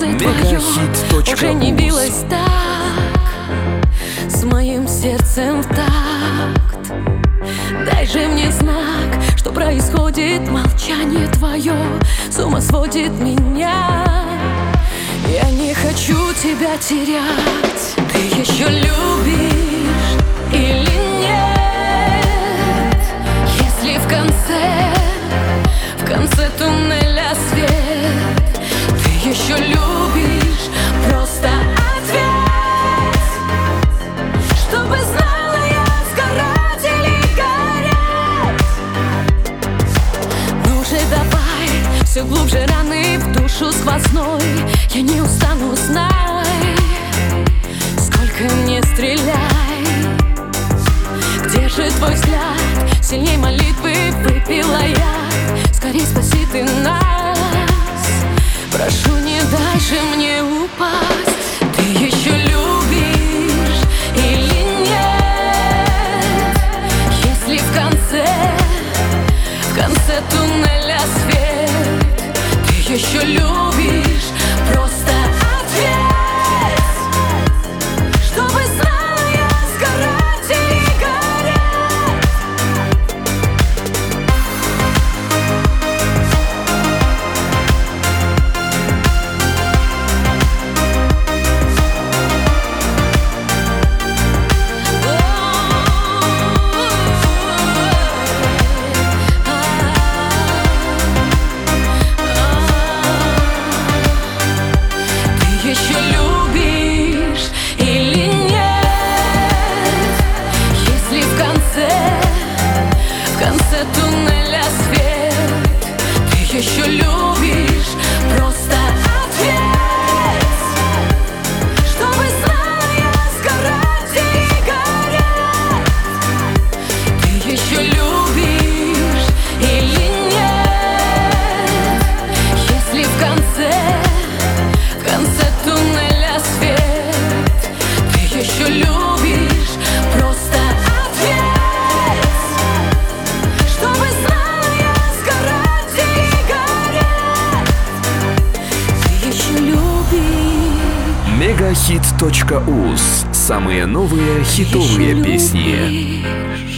сердце твое уже не билось так, с моим сердцем в такт. Дай же мне знак, что происходит. Молчание твое с ума сводит меня. Я не хочу тебя терять. Ты еще любишь или нет? Если в конце туннеля свет, ты еще любишь, просто ответь, чтобы знала я, сгорать или гореть. Ну же давай, все глубже раны в душу сквозной. Я не устану, знай, сколько не стреляй. Где же твой взгляд? Сильней молитвы выпила я. Скорей спаси ты нас. Прошу, не дай же мне упасть. Ты еще любишь или нет? Если в конце туннеля свет, ты еще любишь, просто ответь, чтобы знала я, сгорать или гореть. Еще любишь или нет? Если в конце туннеля свет, ты еще любишь, просто ответь, чтобы знала я, сгорать или гореть. Ты еще любишь или нет? Если в конце туннеля свет, ты еще любишь, просто ответь, чтобы знала я, сгорать или гореть. Ты еще любишь. Мегахит.уз. Самые новые хитовые песни.